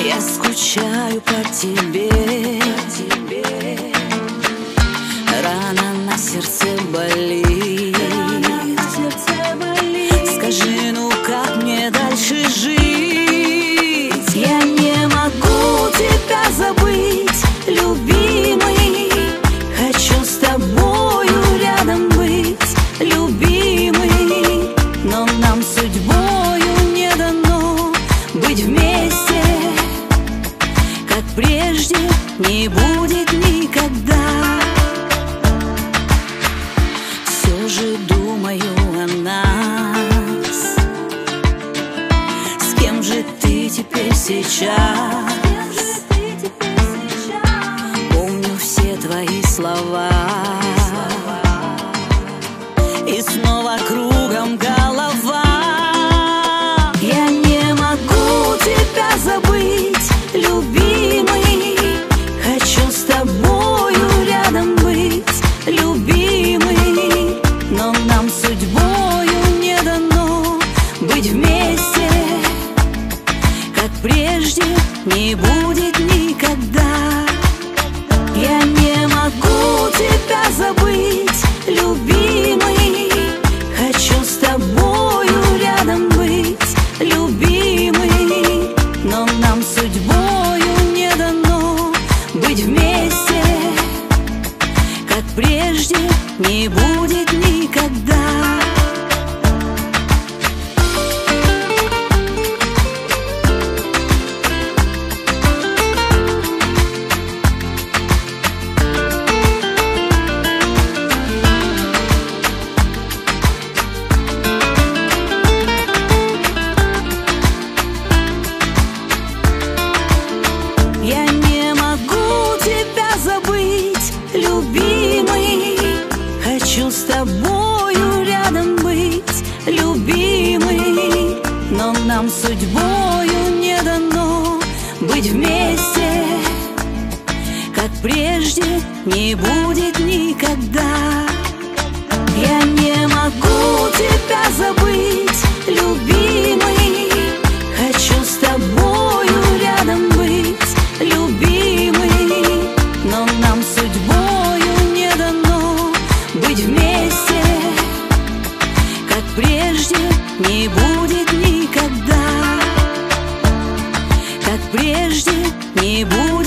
Я скучаю по тебе. Рана на сердце болит. Скажи, ну как мне дальше жить? Я не могу тебя забыть, любимый. Хочу с тобою рядом быть, любимый. Но нам судьбою не дано быть вместе, как прежде не будет никогда. Все же думаю о нас. С кем же ты теперь сейчас? Помню все твои слова, и снова кругом голова. Я не могу тебя забыть, любимый. Хочу с тобою рядом быть, любимый. Но нам судьбою не дано быть вместе, как прежде не будет никогда. Я не могу тебя забыть, любимый. Хочу с тобою рядом быть, любимый. Но нам судьбою не дано быть вместе, как прежде не будет никогда. Я не могу тебя забыть, любимый. Хочу с тобою рядом быть, любимый. Но нам судьбою не дано быть вместе, как прежде не будет никогда. Я не могу тебя забыть, любимый. Хочу с тобою рядом быть, любимый. Но нам судьбою не дано быть вместе, как прежде не будет никогда, как прежде не будет.